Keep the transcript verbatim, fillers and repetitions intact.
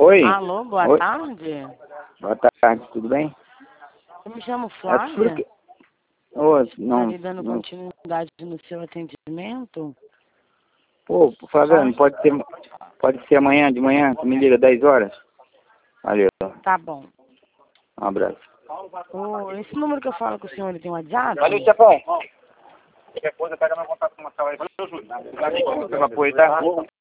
Oi? Alô, boa Oi? tarde. Boa tarde, tudo bem? Eu me chamo É Flávia. porque... Ô, Está não, lhe dando não... continuidade no seu atendimento? Pô, Flaviano, pode ser, pode ser amanhã de manhã? Tu me liga dez horas? Valeu. Tá bom. Um abraço. Ô, esse número que eu falo com o senhor, ele tem WhatsApp? Valeu, chefão. Qualquer coisa, pega meu contato comercial aí. Valeu, Júlio. Obrigado pelo apoio, tá?